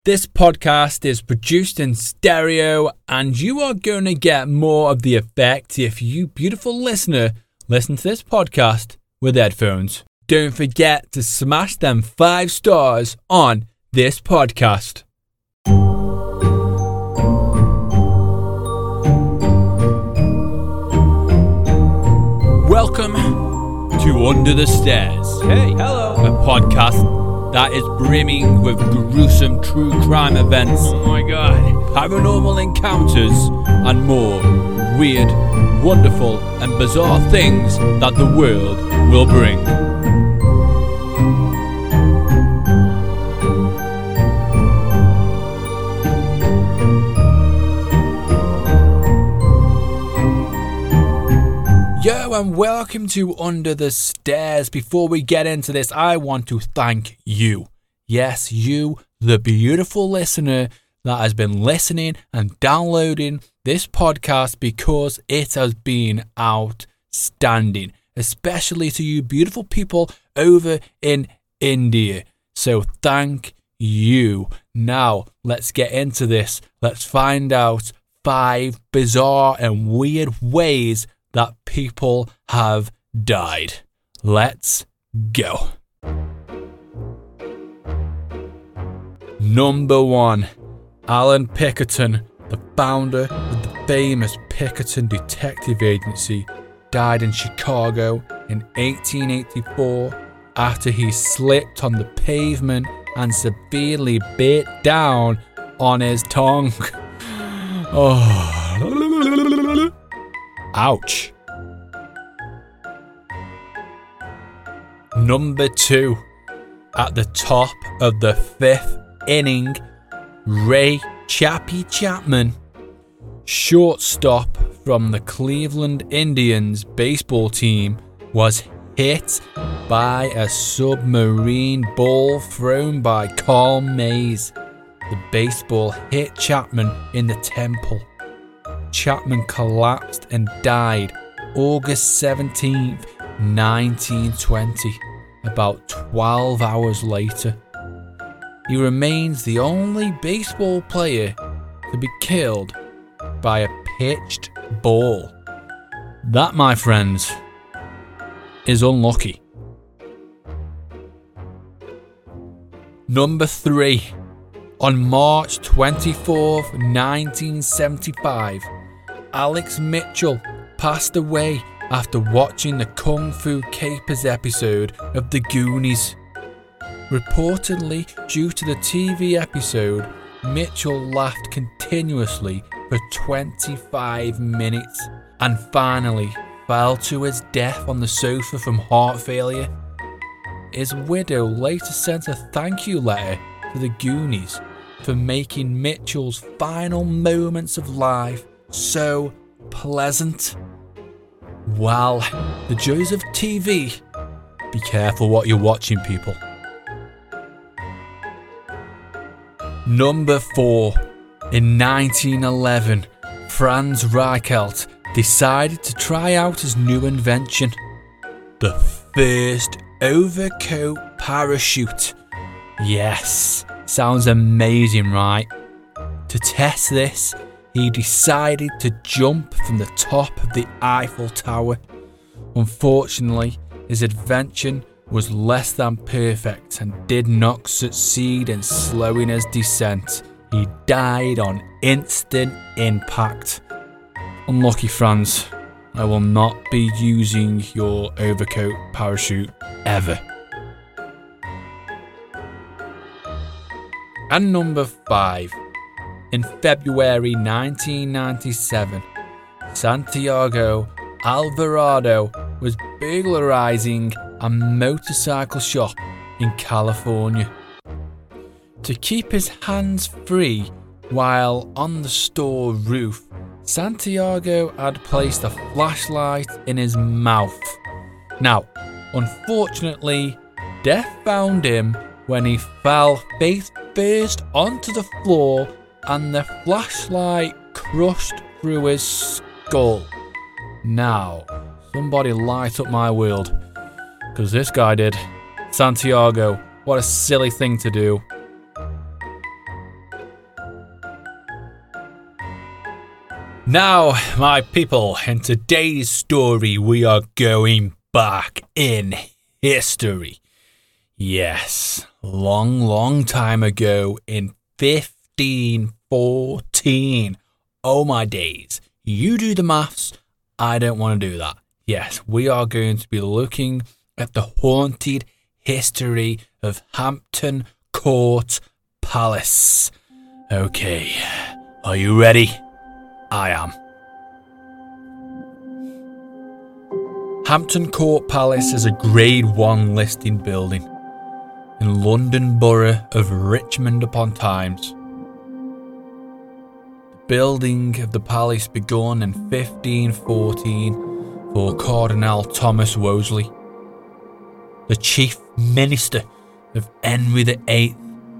This podcast is produced in stereo, and you are going to get more of the effect if you, beautiful listener, listen to this podcast with headphones. Don't forget to smash them 5 stars on this podcast. Welcome to Under the Stairs. Hey, hello. A podcast that is brimming with gruesome true crime events. Oh my god. Paranormal encounters and more weird, wonderful and bizarre things that the world will bring. Yo, and welcome to Under the Stairs. Before we get into this, I want to thank you. Yes, you, the beautiful listener that has been listening and downloading this podcast, because it has been outstanding, especially to you beautiful people over in India. So thank you. Now, let's get into this. Let's find out 5 bizarre and weird ways that people have died. Let's go. Number 1. Alan Pinkerton, the founder of the famous Pinkerton Detective Agency, died in Chicago in 1884 after he slipped on the pavement and severely bit down on his tongue. Oh. Ouch. Number 2. At the top of the 5th inning, Ray Chappie Chapman, shortstop from the Cleveland Indians baseball team, was hit by a submarine ball thrown by Carl Mays. The baseball hit Chapman in the temple. Chapman collapsed and died August 17th, 1920, about 12 hours later. He remains the only baseball player to be killed by a pitched ball. That, my friends, is unlucky. Number 3. On March 24th, 1975, Alex Mitchell passed away after watching the Kung Fu Capers episode of The Goonies. Reportedly, due to the TV episode, Mitchell laughed continuously for 25 minutes and finally fell to his death on the sofa from heart failure. His widow later sent a thank you letter to The Goonies for making Mitchell's final moments of life so pleasant. Well, the joys of TV. Be careful what you're watching, people. Number 4. In 1911, Franz Reichelt decided to try out his new invention, the first overcoat parachute. Yes, sounds amazing, right? To test this, he decided to jump from the top of the Eiffel Tower. Unfortunately, his invention was less than perfect and did not succeed in slowing his descent. He died on instant impact. Unlucky, Franz. I will not be using your overcoat parachute ever. And number 5. In February 1997, Santiago Alvarado was burglarizing a motorcycle shop in California. To keep his hands free while on the store roof, Santiago had placed a flashlight in his mouth. Now, unfortunately, death found him when he fell face first onto the floor and the flashlight crushed through his skull. Now, somebody light up my world, because this guy did. Santiago, what a silly thing to do. Now, my people, in today's story, we are going back in history. Yes, long time ago in 1514. Oh my days. You do the maths. I don't want to do that. Yes, we are going to be looking at the haunted history of Hampton Court Palace. Okay, are you ready? I am. Hampton Court Palace is a Grade 1 listed building in London Borough of Richmond upon Thames. The building of the palace began in 1514 for Cardinal Thomas Wolsey, the chief minister of Henry VIII.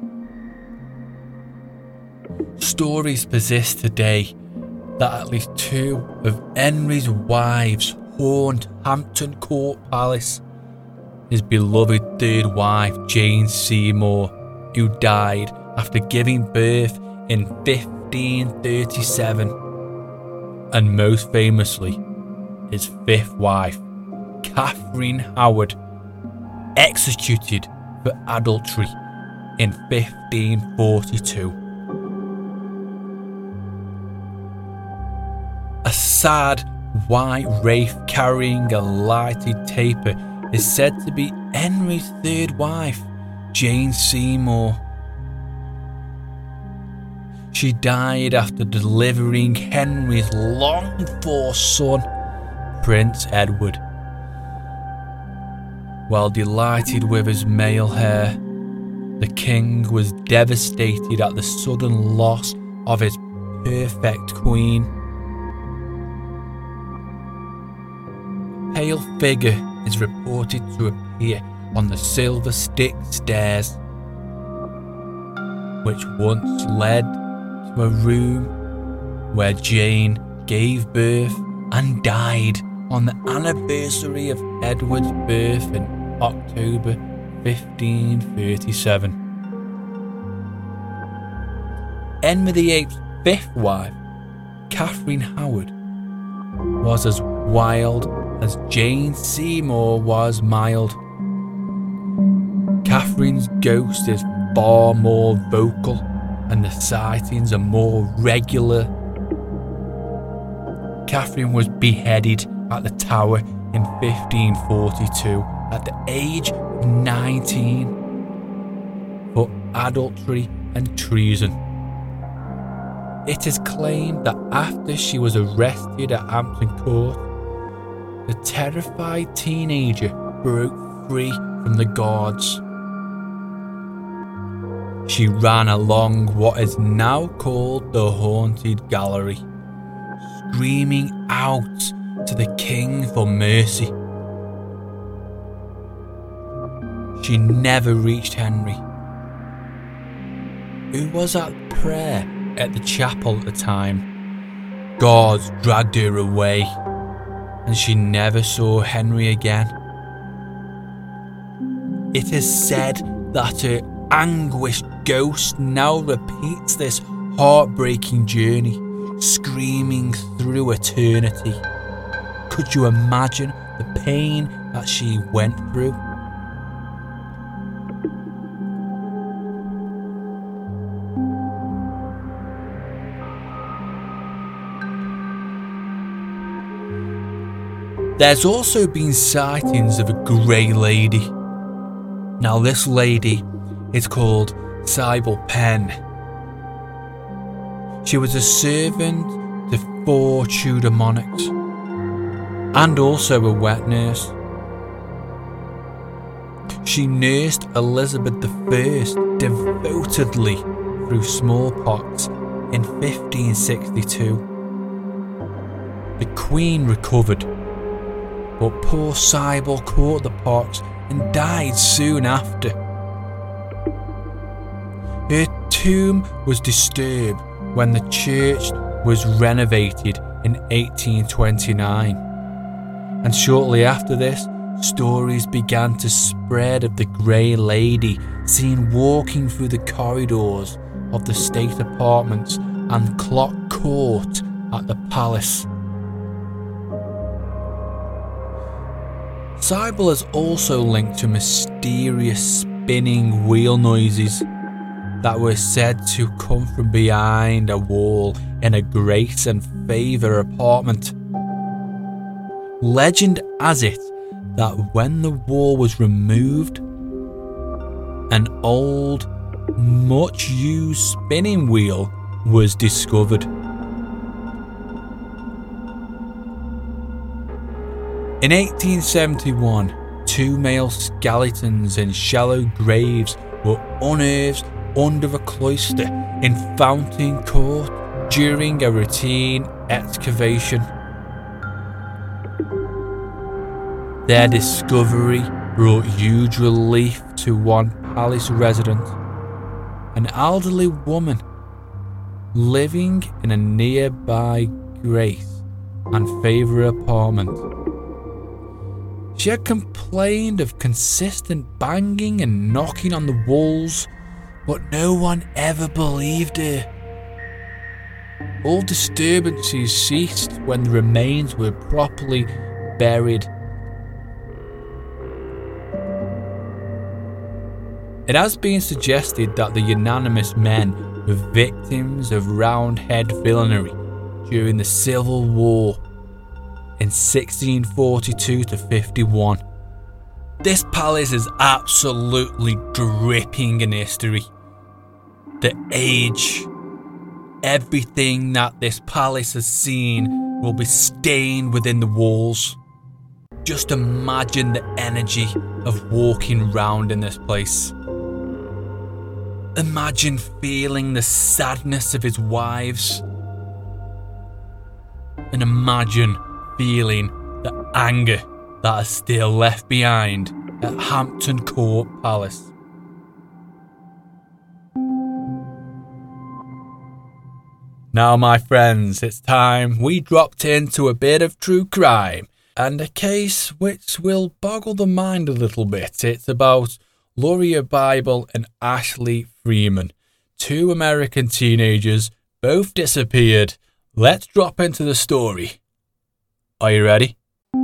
Stories persist today that at least two of Henry's wives haunt Hampton Court Palace. His beloved third wife, Jane Seymour, who died after giving birth in 1537, and most famously, his fifth wife, Catherine Howard, executed for adultery in 1542. A sad white wraith carrying a lighted taper is said to be Henry's third wife, Jane Seymour. She died after delivering Henry's longed-for son, Prince Edward. While delighted with his male heir, the king was devastated at the sudden loss of his perfect queen. A pale figure is reported to appear on the Silver Stick Stairs, which once led to a room where Jane gave birth and died on the anniversary of Edward's birth in October 1537. Henry VIII's fifth wife, Catherine Howard, was as wild as Jane Seymour was mild. Catherine's ghost is far more vocal and the sightings are more regular. Catherine was beheaded at the Tower in 1542 at the age of 19 for adultery and treason. It is claimed that after she was arrested at Hampton Court, the terrified teenager broke free from the guards. She ran along what is now called the Haunted Gallery, screaming out to the king for mercy. She never reached Henry, who was at prayer at the chapel at the time. Guards dragged her away, and she never saw Henry again. It is said that her anguished ghost now repeats this heartbreaking journey, screaming through eternity. Could you imagine the pain that she went through? There's also been sightings of a grey lady. Now this lady is called Sybil Penn. She was a servant to 4 Tudor monarchs and also a wet nurse. She nursed Elizabeth I devotedly through smallpox in 1562. The Queen recovered, but poor Sybil caught the pox and died soon after. Her tomb was disturbed when the church was renovated in 1829, and shortly after this, stories began to spread of the Grey Lady seen walking through the corridors of the state apartments and Clock Court at the palace. Cybele is also linked to mysterious spinning wheel noises that were said to come from behind a wall in a Grace and Favor apartment. Legend has it that when the wall was removed, an old, much used spinning wheel was discovered. In 1871, 2 male skeletons in shallow graves were unearthed under a cloister in Fountain Court during a routine excavation. Their discovery brought huge relief to one palace resident, an elderly woman living in a nearby Grace and Favor apartment. She had complained of consistent banging and knocking on the walls, but no one ever believed her. All disturbances ceased when the remains were properly buried. It has been suggested that the unanimous men were victims of Roundhead villainy during the Civil War in 1642 to 51. This palace is absolutely dripping in history. The age, everything that this palace has seen will be stained within the walls. Just imagine the energy of walking round in this place. Imagine feeling the sadness of his wives. And imagine feeling the anger that is still left behind at Hampton Court Palace. Now, my friends, it's time we dropped into a bit of true crime and a case which will boggle the mind a little bit. It's about Luria Bible and Ashley Freeman, 2 American teenagers, both disappeared. Let's drop into the story. Are you ready?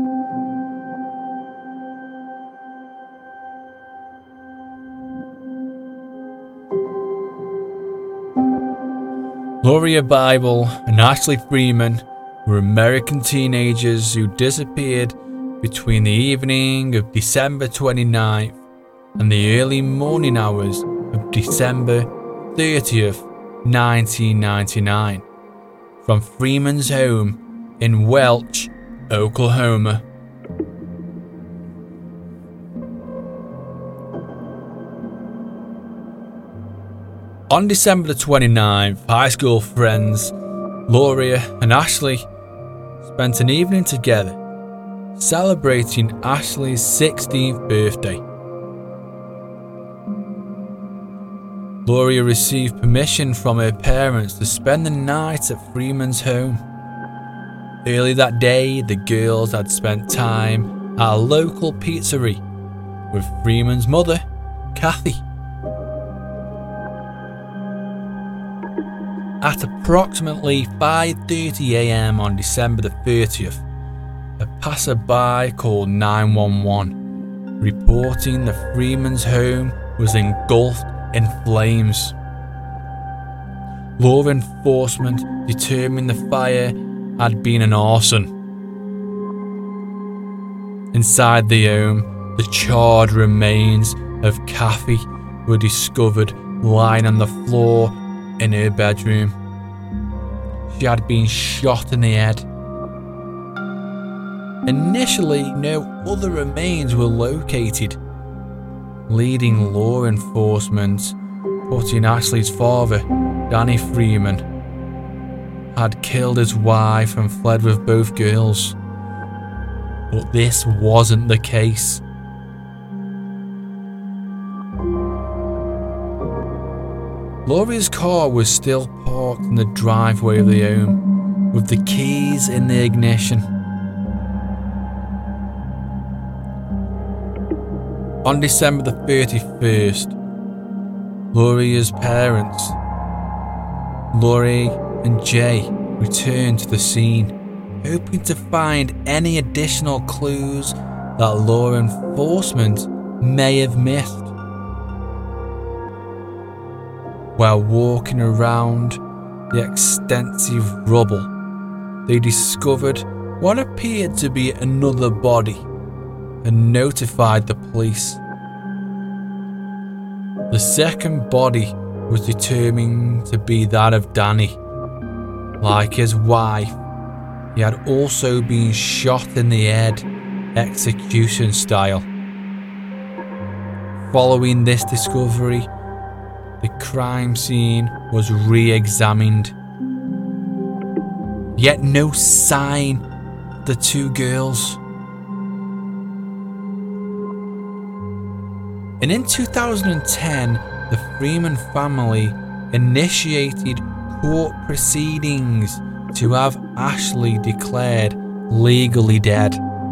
Luria Bible and Ashley Freeman were American teenagers who disappeared between the evening of December 29th and the early morning hours of December 30th, 1999, from Freeman's home in Welch, Oklahoma. On December the 29th, high school friends Luria and Ashley spent an evening together celebrating Ashley's 16th birthday. Luria received permission from her parents to spend the night at Freeman's home. Early that day, the girls had spent time at a local pizzeria with Freeman's mother, Kathy. At approximately 5:30 a.m. on December the 30th, a passerby called 911, reporting that Freeman's home was engulfed in flames. Law enforcement determined the fire had been an arson. Inside the home, the charred remains of Kathy were discovered lying on the floor in her bedroom. She had been shot in the head. Initially, no other remains were located, leading law enforcement putting Ashley's father, Danny Freeman, had killed his wife and fled with both girls. But this wasn't the case. Luria's car was still parked in the driveway of the home, with the keys in the ignition. On December the 31st, Luria's parents, Lori and Jay, returned to the scene, hoping to find any additional clues that law enforcement may have missed. While walking around the extensive rubble, they discovered what appeared to be another body and notified the police. The second body was determined to be that of Danny. Like his wife, he had also been shot in the head, execution style. Following this discovery, the crime scene was re-examined. Yet no sign of the two girls. And in 2010, the Freeman family initiated court proceedings to have Ashley declared legally dead.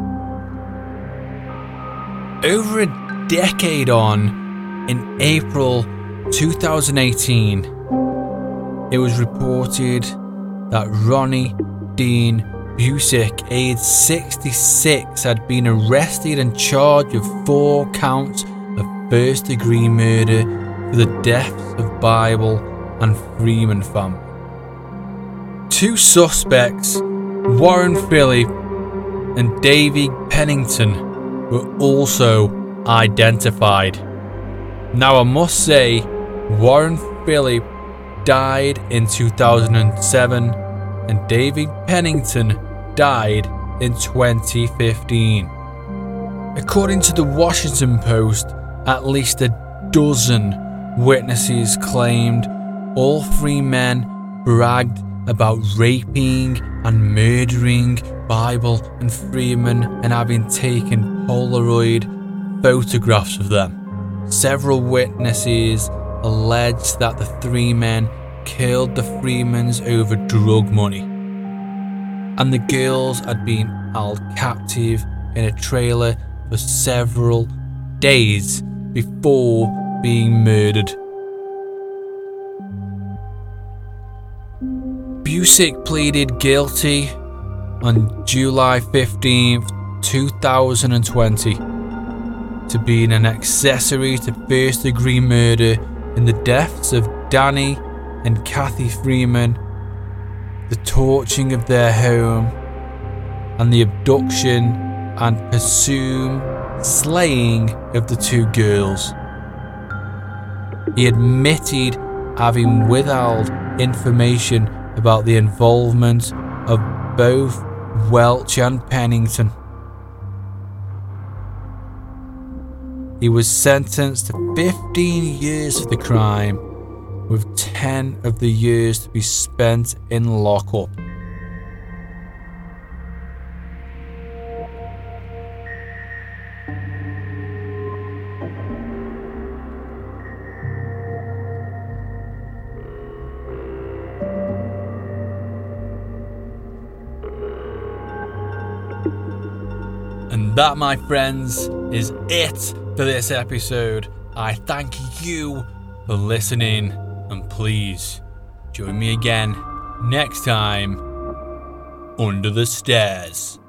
Over a decade on, in April 2018, it was reported that Ronnie Dean Busick, aged 66, had been arrested and charged with 4 counts of first-degree murder for the deaths of Bible and Freeman family. 2 suspects, Warren Phillip and David Pennington, were also identified. Now I must say, Warren Phillip died in 2007 and David Pennington died in 2015. According to the Washington Post, at least a dozen witnesses claimed all 3 men bragged about raping and murdering Bible and Freeman and having taken Polaroid photographs of them. Several witnesses alleged that the 3 men killed the Freemans over drug money, and the girls had been held captive in a trailer for several days before being murdered. Busick pleaded guilty on July 15th, 2020 to being an accessory to first-degree murder in the deaths of Danny and Kathy Freeman, the torching of their home, and the abduction and presumed slaying of the 2 girls. He admitted having withheld information about the involvement of both Welch and Pennington. He was sentenced to 15 years for the crime, with 10 of the years to be spent in lockup. And that, my friends, is it for this episode. I thank you for listening, and please join me again next time under the stairs.